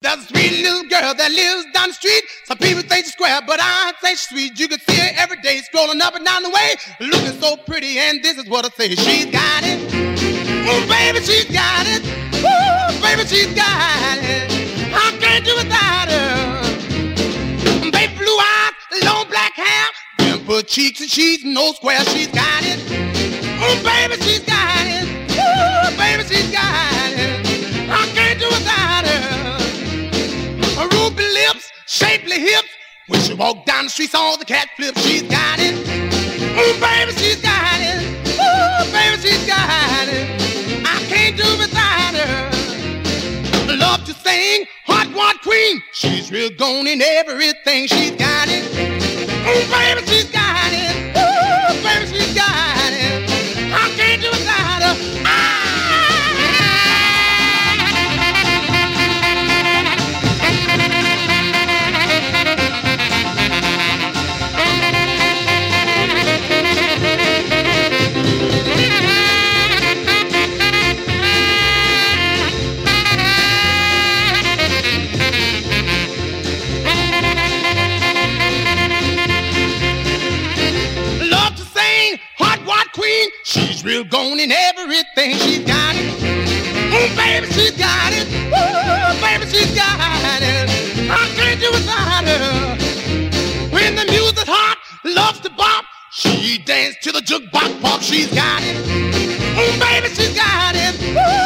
There's a sweet little girl that lives down the street. Some people think she's square, but I say she's sweet. You can see her every day strolling up and down the way, looking so pretty, and this is what I say. She's got it. Oh, baby, she's got it. Ooh, baby, she's got it. I can't do without her. Baby, blue eyes, long black hair, dimple cheeks and she's no square. She's got it. Oh, baby, she's got it. Ooh, baby, she's got it. I can't do without her. Her ruby lips, shapely hips. When she walk down the streets, all the cat flips. She's got it. Oh, baby, she's got it. Oh, baby, she's got it. I can't do without her. Love to sing, hot one queen. She's real gone in everything. She's got it. Oh, baby, she's got it. Oh, baby, she's got it. I can't do without her. Queen, she's real gone in everything. She's got it. Oh, baby, she's got it. Oh, baby, she's got it. I can't do without her. When the music's hot, loves to bop, she dance to the jukebox pop. She's got it. Oh, baby, she's got it. Oh,